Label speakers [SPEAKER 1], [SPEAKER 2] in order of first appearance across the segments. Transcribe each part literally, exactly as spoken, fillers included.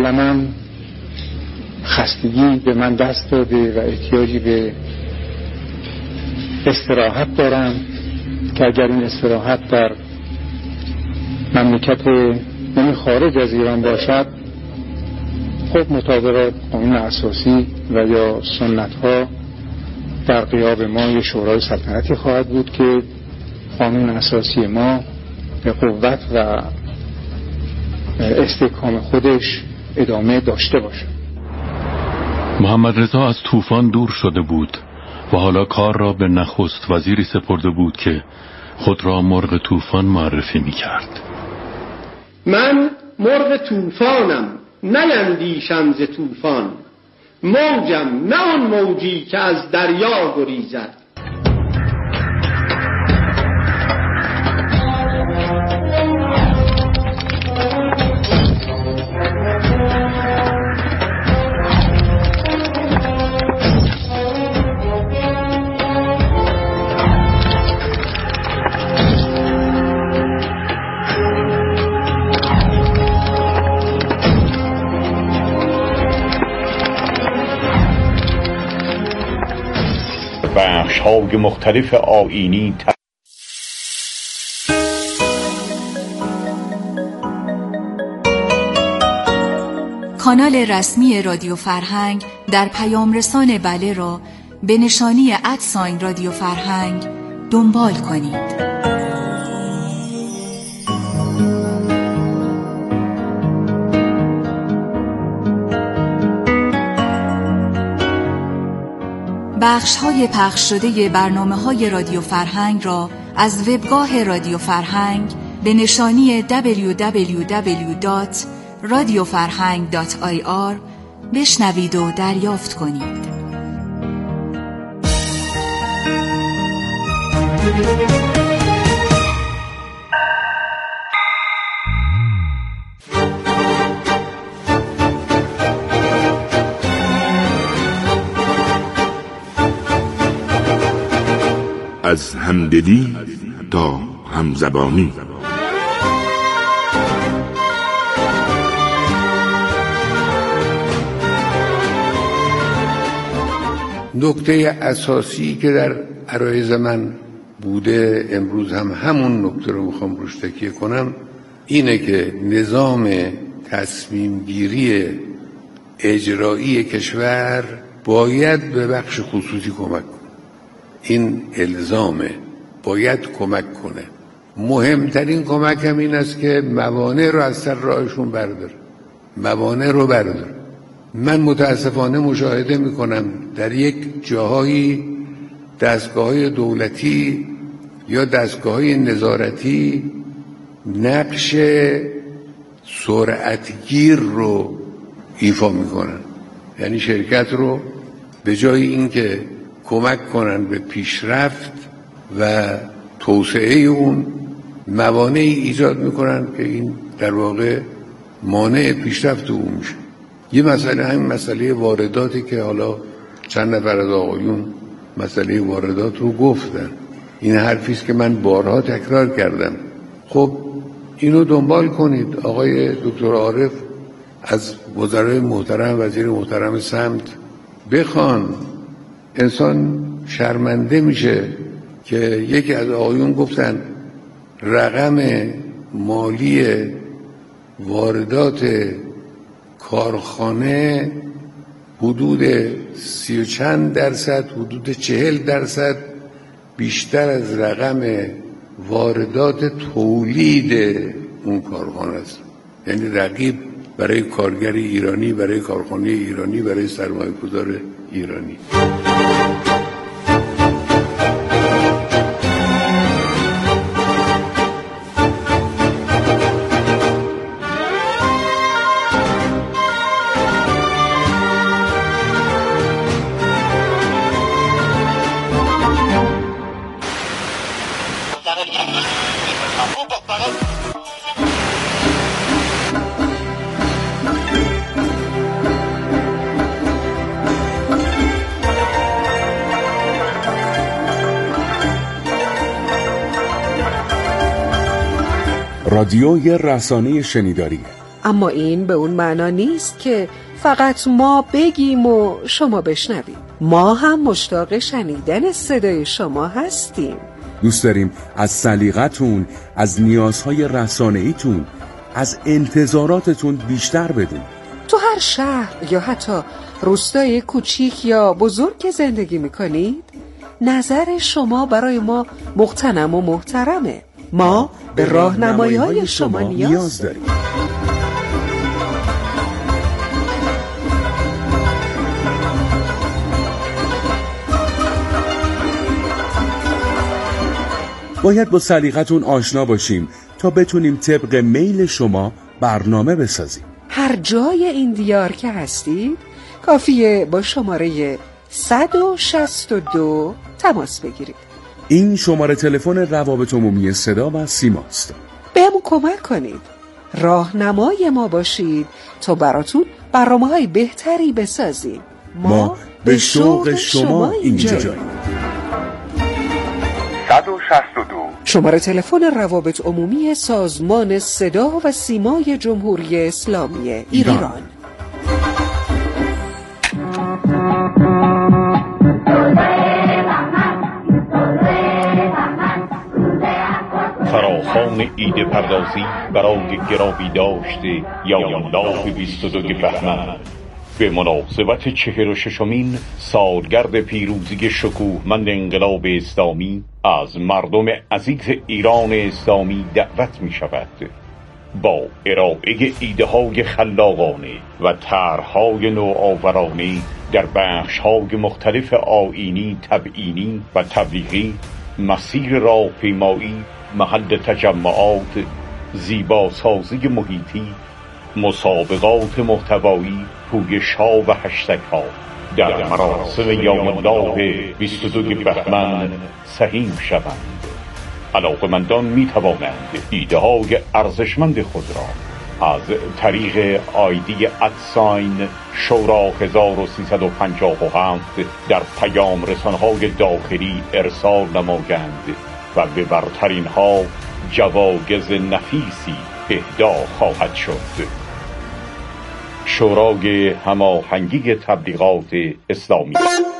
[SPEAKER 1] مسلماً خستگی به من دست داده و احتیاجی به استراحت دارم که اگر این استراحت در مملکت یعنی خارج از ایران باشد، خب مطابق قانون اساسی و یا سنت ها در غیاب ما یه شورای سلطنتی خواهد بود که قانون اساسی ما به قوت و استحکام خودش ادامه داشته باشه.
[SPEAKER 2] محمد رضا از طوفان دور شده بود و حالا کار را به نخست وزیری سپرده بود که خود را مرغ طوفان معرفی می کرد.
[SPEAKER 3] من مرغ طوفانم، نیندیشم ز طوفان، موجم نه آن موجی که از دریا گریزد.
[SPEAKER 4] بخش‌های مختلف آیینی ت...
[SPEAKER 5] کانال رسمی رادیو فرهنگ در پیام رسان بله را به نشانی ادساین رادیو فرهنگ دنبال کنید. بخش‌های پخش شده برنامه‌های رادیو فرهنگ را از وبگاه رادیو فرهنگ به نشانی دبلیو دبلیو دبلیو دات رادیو فرهنگ دات آی آر بشنوید و دریافت کنید.
[SPEAKER 6] از همدلی تا همزبانی.
[SPEAKER 7] نکته اساسی که در عرایض من بوده، امروز هم همون نکته رو میخوام روش تکیه کنم، اینه که نظام تصمیم گیری اجرایی کشور باید به بخش خصوصی کمک کنه. این الزامه، باید کمک کنه. مهمترین کمک هم این است که موانع رو از سر راهشون برداره، موانع رو برداره. من متاسفانه مشاهده میکنم در یک جاهایی دستگاه‌های دولتی یا دستگاه‌های نظارتی نقش سرعتگیر رو ایفا میکنن، یعنی شرکت رو به جای اینکه کمک کنن به پیشرفت و توسعه اون، موانعی ایجاد میکنن که این در واقع مانع پیشرفت اون میشه. یه مسئله همین مسئله وارداتی که حالا چند نفر از آقایون مسئله واردات رو گفتن، این حرفی است که من بارها تکرار کردم. خب اینو دنبال کنید. آقای دکتر عارف از وزرای محترم، وزیر محترم سمت بخوان. انسان شرمنده میشه که یکی از آقایون گفتن رقم مالی واردات کارخانه حدود سی و چند درصد، حدود چهل درصد بیشتر از رقم واردات تولید اون کارخانه است. یعنی رقیب برای کارگر ایرانی، برای کارخانه ایرانی، برای سرمایه‌گذار ایرانی.
[SPEAKER 8] رادیوی رسانه شنیداری اما این به اون معنا نیست که فقط ما بگیم و شما بشنوید. ما هم مشتاق شنیدن صدای شما هستیم.
[SPEAKER 9] دوست داریم از سلیقتون، از نیازهای رسانه‌ایتون، از انتظاراتتون بیشتر بدونیم.
[SPEAKER 8] تو هر شهر یا حتی روستای کوچیک یا بزرگ که زندگی میکنید، نظر شما برای ما مغتنم و محترمه. ما به راهنمایی‌های شما نیاز داریم.
[SPEAKER 9] باید با سلیقتون آشنا باشیم تا بتونیم طبق میل شما برنامه بسازیم.
[SPEAKER 8] هر جای این دیار که هستید کافیه با شماره صد و شصت و دو تماس بگیرید.
[SPEAKER 9] این شماره تلفن روابط عمومی صدا و سیماست.
[SPEAKER 8] بهمون کمک کنید، راهنمای ما باشید تا براتون برنامه‌های بهتری بسازیم. ما,
[SPEAKER 9] ما به شوق شما اینجاییم.
[SPEAKER 10] صد و شصت و دو
[SPEAKER 8] شماره تلفن روابط عمومی سازمان صدا و سیمای جمهوری اسلامی ایران, ایران.
[SPEAKER 4] فراخوان ایده پردازی برای گرامی داشته یامانلاف بیست و دو بهمن به مناسبت چهل و ششمین سالگرد پیروزی شکوهمند انقلاب اسلامی از مردم عزیز ایران اسلامی دعوت می شود با ارائه ایده های خلاقانه و طرح‌های نوآورانه در بخش‌های مختلف آیینی، تبیینی و تبلیغی، مسیر راهپیمایی، محل تجمعات، زیباسازی محیطی، مسابقات محتوایی، پویش‌ها و هشتگ‌ها در مراسم یام‌الله بیست و دو بهمن سهیم شوند. علاقه‌مندان می‌توانند ایده‌های ارزشمند خود را از طریق آیدی ادساین شورا هزار و سیصد و پنجاه و هفت در پیام رسانه‌های داخلی ارسال نمایند و به برترین ها جوایز نفیسی اهدا خواهد شد. شورای هماهنگی تبلیغات اسلامی.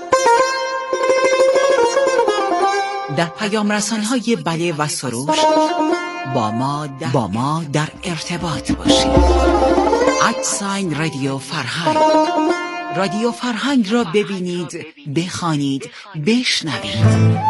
[SPEAKER 11] در پیام رسانه‌های بله و سروش با ما در, با ما در ارتباط باشید. ادساین رادیو فرهنگ. رادیو فرهنگ را ببینید، بخوانید، بشنوید.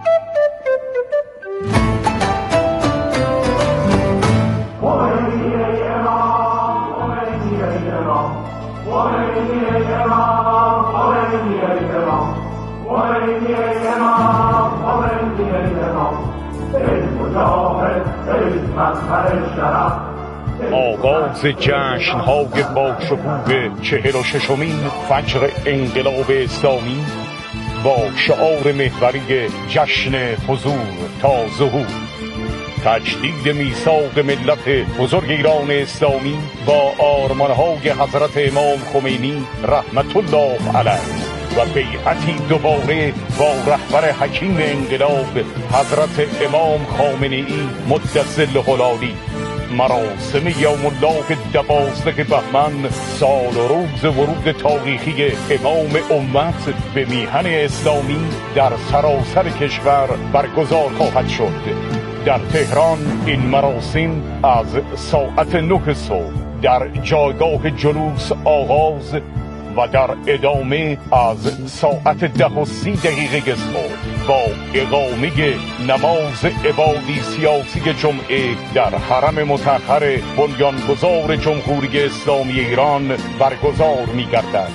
[SPEAKER 4] آغاز جشن‌های با شکوه چهل و ششمین فجر انقلاب اسلامی با شعار محوری جشن حضور تا ظهور، تجدید میثاق ملت بزرگ ایران اسلامی با آرمان‌های حضرت امام خمینی رحمت الله علیه و بیعتی دوباره با رهبر حکیم انقلاب حضرت امام خامنه‌ای مدظله العالی. مراسم یوم الله دوازده بهمن، سال و روز ورود تاریخی امام امت به میهن اسلامی در سراسر کشور برگزار خواهد شد. در تهران این مراسم از ساعت نه صبح در جایگاه جلوس آغاز و در ادامه از ساعت ده و سی دقیقه صبح با اقامه نماز عبادی سیاسی جمعه در حرم مطهر بنیانگذار جمهوری اسلامی ایران برگزار می‌گردد.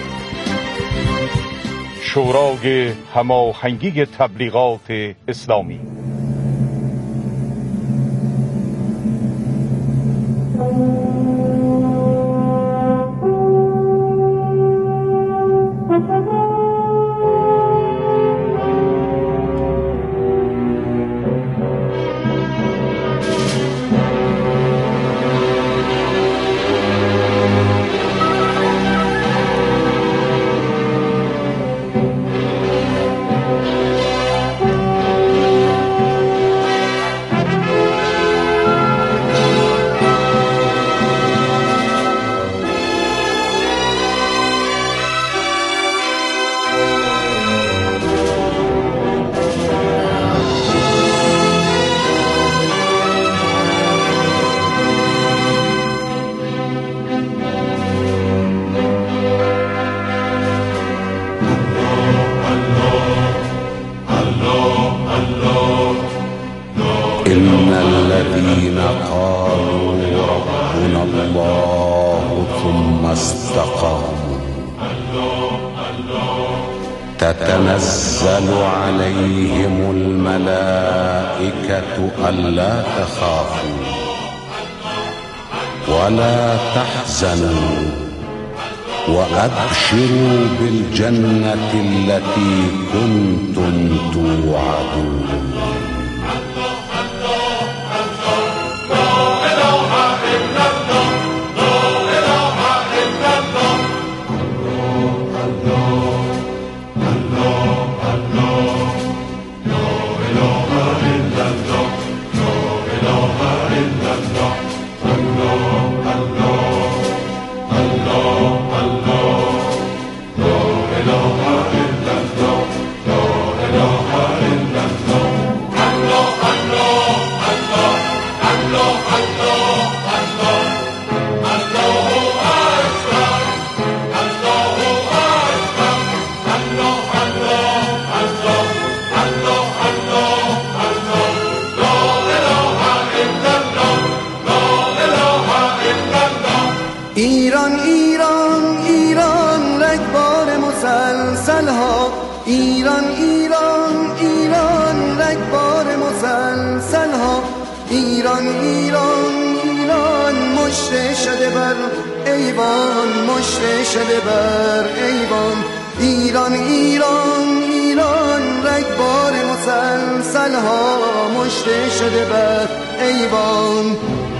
[SPEAKER 4] شورای هماهنگی تبلیغات اسلامی.
[SPEAKER 10] استقاموا تتنزل عليهم الملائكة ألا تخافوا ولا تحزنوا وأبشروا بالجنة التي كنتم توعدون.
[SPEAKER 12] ایران ایران ایران رگبار مسلسل ها، ایران ایران ایران رگبار مسلسل ها، ایران ایران ایران مشت شده بر ایوان، مشت شده بر ایوان، ایران ایران ایران رگبار مسلسل ها، مشت شده بر ایوان.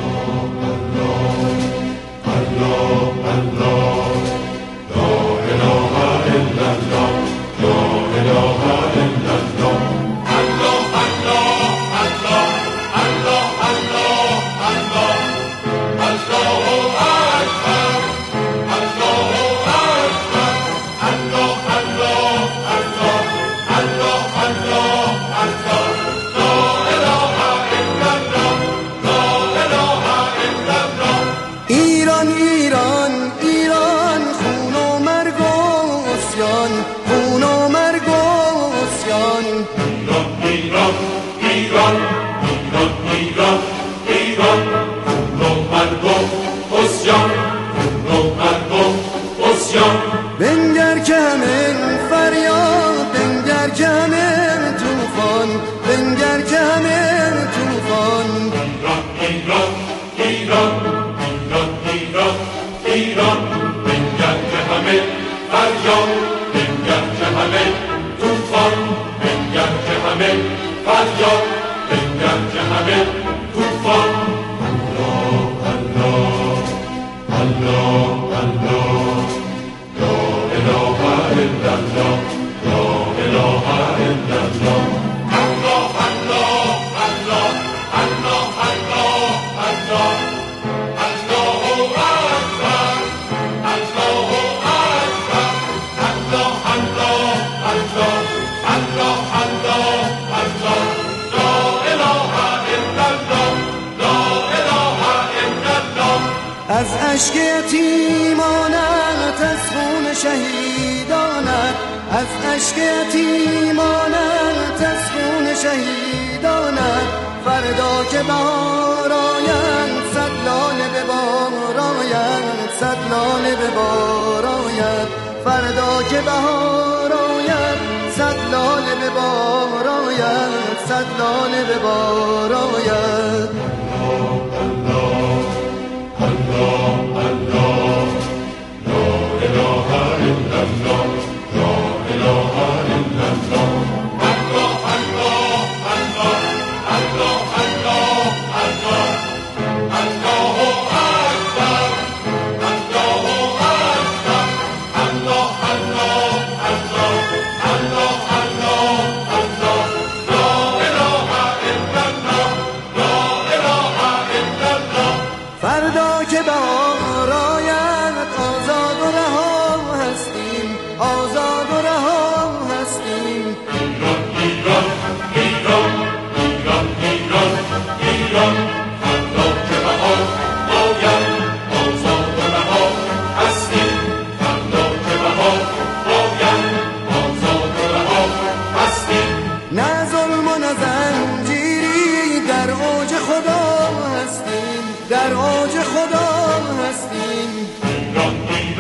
[SPEAKER 12] بنگر که همین فریاد، بنگر که همین توفان، بنگر که همین توفان. ایران ایران ایران ایران ایران بنگر که همین فریاد، بنگر که همین توفان، بنگر که همین فریاد، بنگر که همین توفان. الله الله الله الله از اشک یتیمانت، از خون شهیدانت، از اشک یتیمانت، از خون شهیدانت، فردا که بهار آید، صد لاله به بار آید، صد لاله به بار آید، فردا که بهار آید، صد لاله به بار آید، صد لاله به بار آید.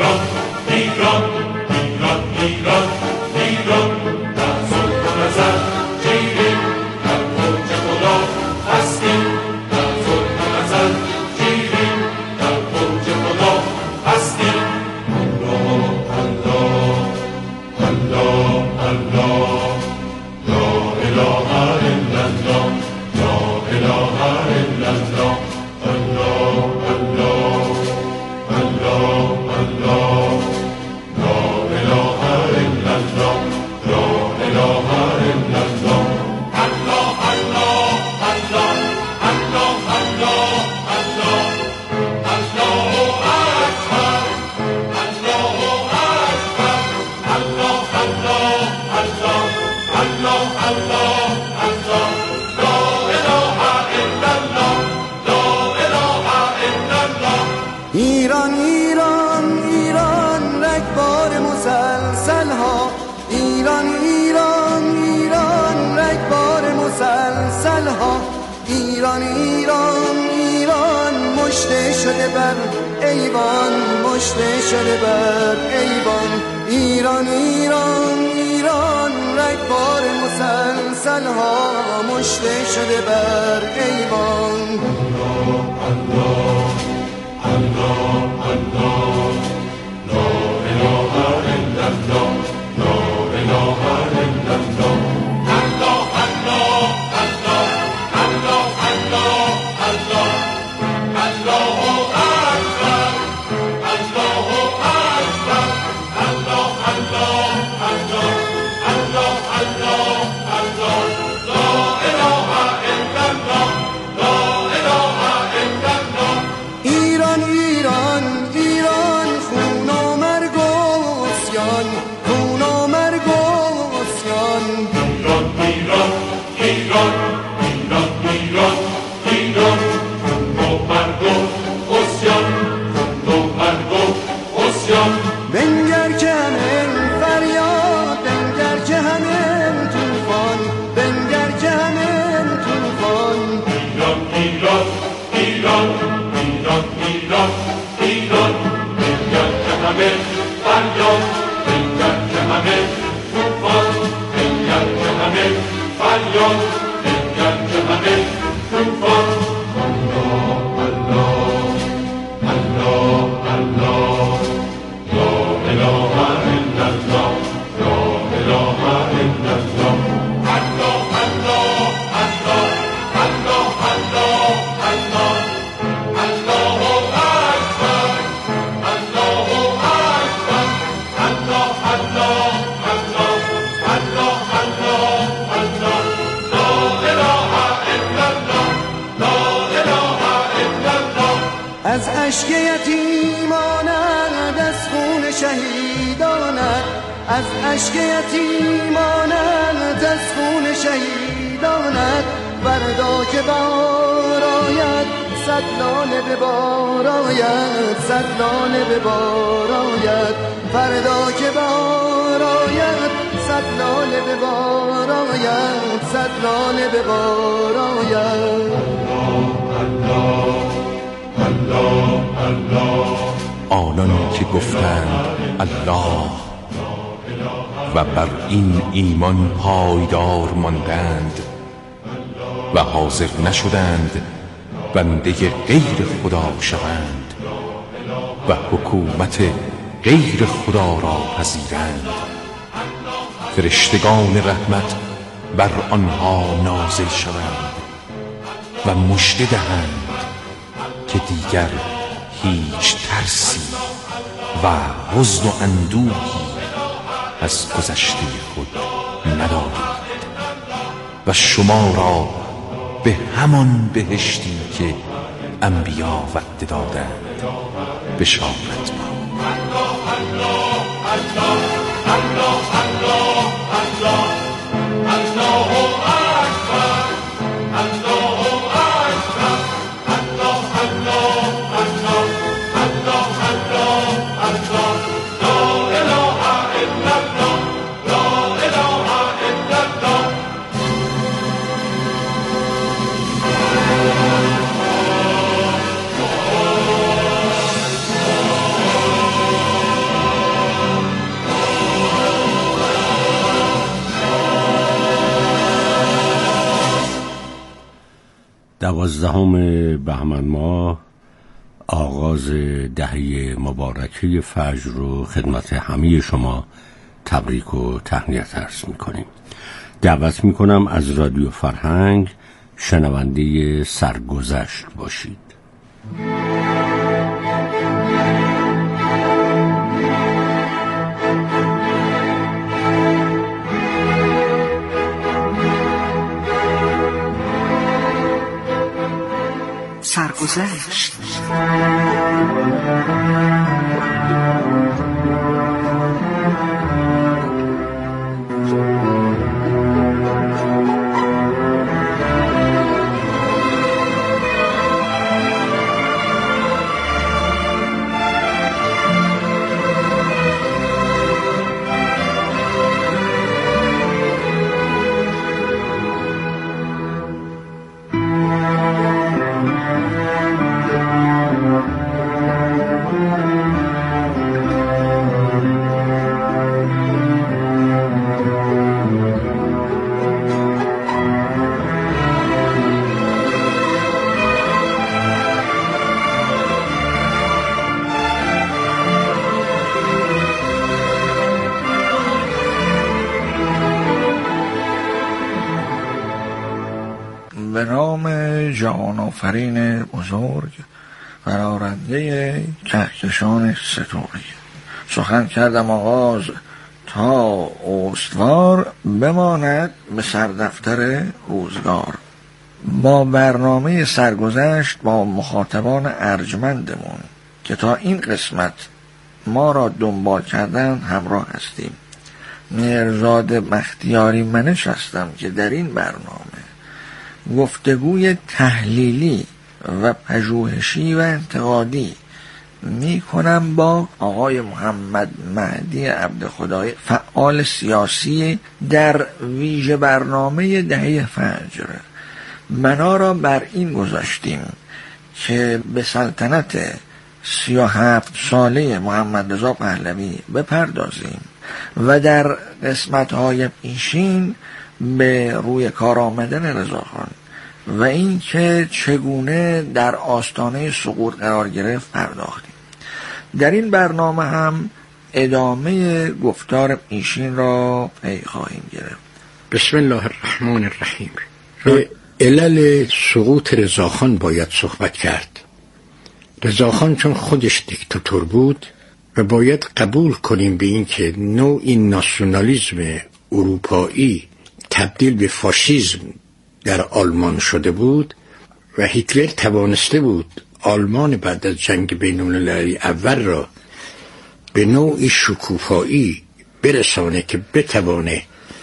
[SPEAKER 13] ایران ایران ایران ایران ایران در صلح و نظر شیرین در اوج خدا هستیم در صلح و نظر شیرین در اوج خدا هستیم الله الله الله الله لا اله الا الله لا اله الا الله الله الله الله الله لا اله الا الله لا اله الا الله الله الله الله الله الله الله الله اکبر الله اکبر الله الله الله الله الله الله لا اله الا الله لا اله الا الله
[SPEAKER 12] ایران ایران ایران رگبار مسلسل ها ایران ایران ایران رگبار مسلسل ها ایران ایران ایران مشته شده بر ایوان مشته شده بر ایوان ایران ایران ایران رگبار مسلسل ها مشته شده بر ایوان
[SPEAKER 13] الله الله الله لا اله الا الله لا اله الا الله الله الله الله الله الله الله الله اکبر الله اکبر الله الله الله الله الله الله لا اله الا الله لا اله الا الله
[SPEAKER 12] ایران ایران ایران خون و مرگ و عصیان خون و مرگ و عصیان
[SPEAKER 13] ایران ایران ایران ایران ایران ایران خون و مرگ و عصیان خون و مرگ و عصیان
[SPEAKER 12] بنگر که همین فریاد بنگر که همین طوفان بنگر که همین طوفان
[SPEAKER 13] ایران ایران ایران ایران ایران ایران بنگر که همه فریاد بنگر که همه طوفان بنگر که همه فریاد بنگر که همه طوفان الله الله الله الله لا اله الا الله لا اله الا الله الله الله الله الله الله الله الله اکبر الله اکبر الله الله الله الله الله الله لا اله الا الله لا اله الا الله
[SPEAKER 12] از اشک یتیمانت از خون شهیدانت از اشک یتیمانت از خون شهیدانت فردا که بهار آید صد لاله به بار آید صد لاله به بار آید فردا که بهار آید صد لاله به بار آید صد لاله به بار آید
[SPEAKER 13] الله الله الله
[SPEAKER 9] آنان که گفتند الله و بر این ایمان پایدار ماندند و حاضر نشدند بنده غیر خدا شوند و حکومت غیر خدا را پذیرند فرشتگان رحمت بر آنها نازل شوند و مژده دهند که دیگر هیچ ترسی و حزن و اندوهی از گذشته خود ندارید و شما را به همان بهشتی که انبیا وعده دادند بشارت ما
[SPEAKER 14] دوازدهم بهمن ماه آغاز دهه مبارکه فجر رو خدمت همه شما تبریک و تهنیت عرض میکنیم. دعوت میکنم از رادیو فرهنگ شنونده سرگذشت باشید.
[SPEAKER 8] سرگذشت.
[SPEAKER 15] به نام جهان آفرین بزرگ برآرنده کهکشان ستوری سخن کردم آغاز تا استوار بماند به سردفتر روزگار. با برنامه سرگذشت با مخاطبان ارجمندمون که تا این قسمت ما را دنبال کردن همراه هستیم. مهرزاد بختیاری منش هستم که در این برنامه گفتگوی تحلیلی و پژوهشی و انتقادی می کنم با آقای محمد مهدی عبدخدایی، فعال سیاسی در ویژه برنامه دهه فجر. بنا را بر این گذاشتیم که به سلطنت سی و هفت ساله محمد رضا پهلوی بپردازیم و در قسمت‌های پیشین به روی کار آمدن رضاخان و این که چگونه در آستانه سقوط قرار گرفت پرداختیم. در این برنامه هم ادامه گفتار پیشین را پی خواهیم گرفت.
[SPEAKER 16] بسم الله الرحمن الرحیم. به علل سقوط رضاخان باید صحبت کرد. رضاخان چون خودش دیکتاتور بود و باید قبول کنیم به این که نوعی ناسیونالیسم اروپایی تبدیل به فاشیسم در آلمان شده بود و هیتلر توانسته بود آلمان بعد از جنگ بین المللی اول را به نوعی شکوفایی برسانه که بتوانه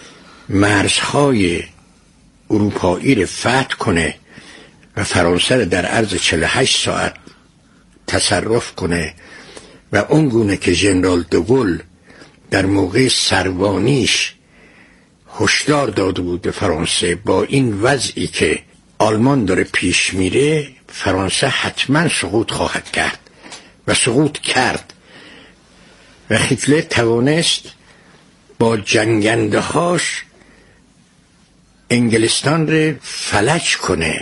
[SPEAKER 16] مرزهای اروپایی را فتح کنه و فرانسه را در عرض چهل و هشت ساعت تصرف کنه و اونگونه که ژنرال دوگل در موقع سروانیش هشدار داده بود به فرانسه با این وضعی که آلمان داره پیش میره فرانسه حتما سقوط خواهد کرد و سقوط کرد و هیتلر توانست با جنگنده هاش انگلستان رو فلج کنه،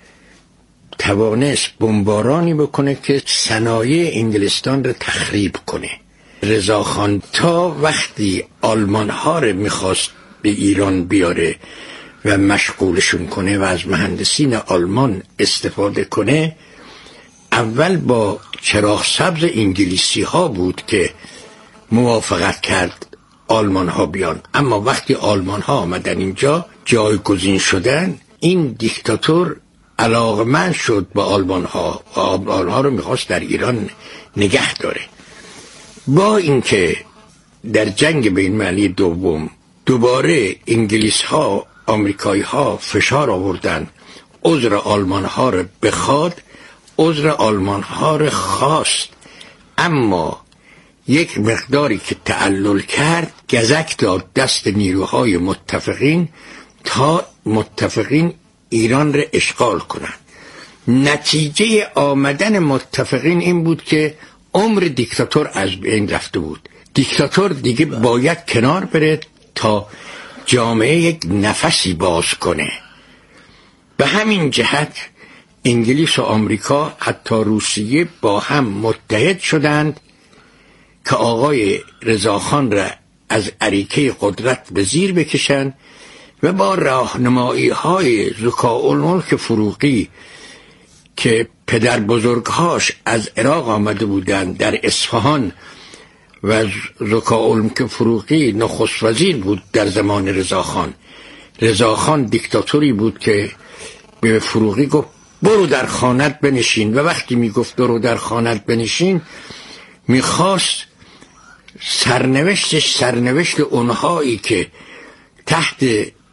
[SPEAKER 16] توانست بمبارانی بکنه که صنایع انگلستان رو تخریب کنه. رضاخان تا وقتی آلمان ها رو میخواست به ایران بیاره و مشغولشون کنه و از مهندسین آلمان استفاده کنه، اول با چراغ سبز انگلیسی ها بود که موافقت کرد آلمان ها بیان، اما وقتی آلمان ها آمدن اینجا جایگزین شدن این دیکتاتور علاقمند شد با آلمان ها و آلمان ها رو میخواست در ایران نگه داره. با اینکه در جنگ بین المللی دوم دوباره انگلیس ها آمریکایی ها فشار آوردن عذر آلمان ها رو بخواد، عذر آلمان ها رو خواست، اما یک مقداری که تعلل کرد گزک داد دست نیروهای متفقین تا متفقین ایران را اشغال کنند. نتیجه آمدن متفقین این بود که عمر دیکتاتور از بین رفته بود. دیکتاتور دیگه باید کنار بره تا جامعه یک نفسی باز کنه. به همین جهت انگلیس و آمریکا حتی روسیه با هم متحد شدند که آقای رضاخان را از اریکه قدرت به زیر بکشند و با راهنمایی های ذکاءالملک فروغی که پدر بزرگهاش از عراق آمده بودند در اصفهان و ذکاءالملک فروغی نخست وزیر بود در زمان رضاخان. رضاخان دیکتاتوری بود که به فروغی گفت برو در خانت بنشین، و وقتی میگفت برو در خانت بنشین میخواست سرنوشتش سرنوشت اونهایی که تحت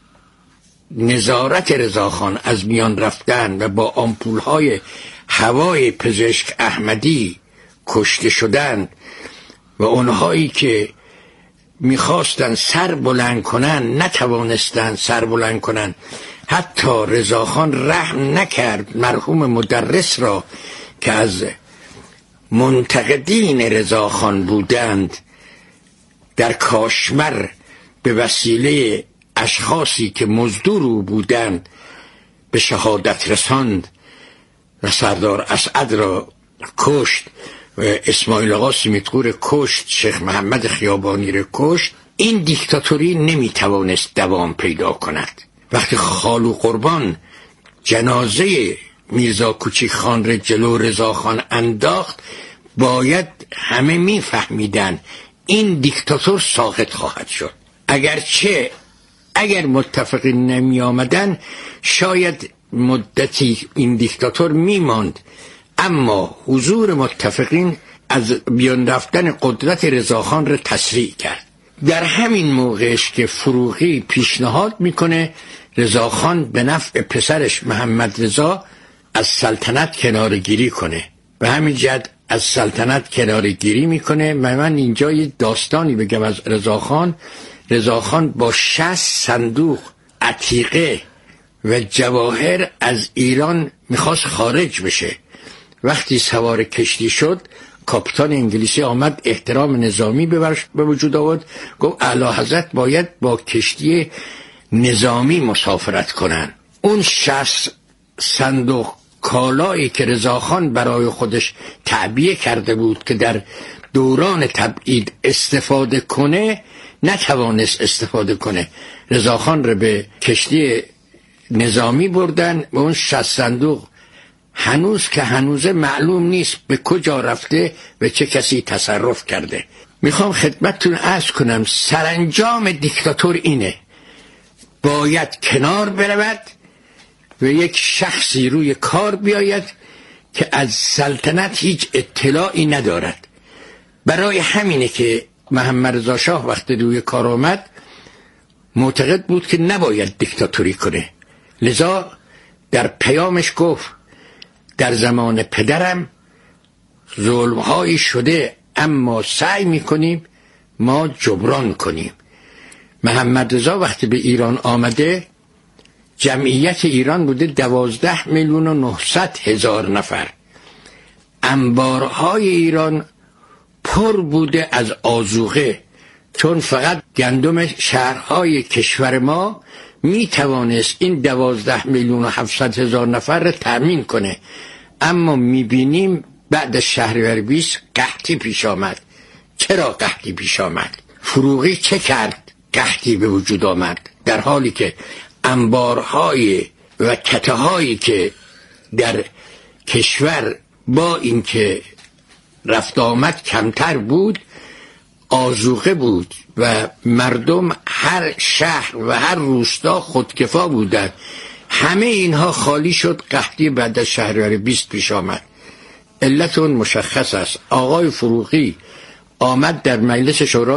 [SPEAKER 16] نظارت رضاخان از میان رفتن و با آمپولهای هوای پزشک احمدی کشته شدند و اونهایی که میخواستن سر بلند کنن نتوانستن سر بلند کنن. حتی رضاخان رحم نکرد مرحوم مدرس را که از منتقدین رضاخان بودند در کاشمر به وسیله اشخاصی که مزدور او بودند به شهادت رساند و سردار اسعد را کشت و اسماعیل آقا سیمیتگور کشت، شیخ محمد خیابانی را کشت. این دیکتاتوری نمیتوانست دوام پیدا کند. وقتی خالو قربان جنازه میرزا کوچیک خان را جلو رضاخان انداخت باید همه میفهمیدن این دیکتاتور ساقط خواهد شد. اگرچه اگر متفقین نمی آمدن شاید مدتی این دیکتاتور میماند، اما حضور متفقین از بیان رفتن قدرت رضاخان را تسریع کرد. در همین موقعش که فروغی پیشنهاد میکنه رضاخان به نفع پسرش محمد رضا از سلطنت کنارگیری کنه، به همین جهت از سلطنت کنارگیری میکنه. من اینجا یه داستانی بگم از رضاخان. رضاخان با شصت صندوق عتیقه و جواهر از ایران میخواست خارج بشه. وقتی سوار کشتی شد کاپیتان انگلیسی آمد احترام نظامی به وجود آورد، گفت اعلی حضرت باید با کشتی نظامی مسافرت کنن. اون شصت صندوق کالایی که رضاخان برای خودش تعبیه کرده بود که در دوران تبعید استفاده کنه نتوانست استفاده کنه. رضاخان رو به کشتی نظامی بردن و اون شصت صندوق هنوز که هنوز معلوم نیست به کجا رفته و چه کسی تصرف کرده. میخوام خدمتتون عرض کنم سرانجام دیکتاتور اینه، باید کنار برود و یک شخصی روی کار بیاید که از سلطنت هیچ اطلاعی ندارد. برای همینه که محمد رضا شاه وقتی روی کار آمد معتقد بود که نباید دیکتاتوری کنه، لذا در پیامش گفت در زمان پدرم ظلم‌هایی شده اما سعی میکنیم ما جبران کنیم. محمد رضا وقتی به ایران آمده جمعیت ایران بوده دوازده میلیون و نهصد هزار نفر. انبارهای ایران پر بوده از آذوقه، چون فقط گندم شهرهای کشور ما می توانست این دوازده میلیون و هفتصد هزار نفر را تأمین کنه. اما می بینیم بعد از شهریور بیست قحطی پیش آمد. چرا قحطی پیش آمد؟ فروغی چه کرد قحطی به وجود آمد؟ در حالی که انبارهای و کته‌هایی که در کشور با اینکه رفت آمد کمتر بود آذوقه بود و مردم هر شهر و هر روستا خودکفا بودند. همه اینها خالی شد، قحطی بعد از شهریور بیست پیش آمد. علت اون مشخص است. آقای فروغی آمد در مجلس شورای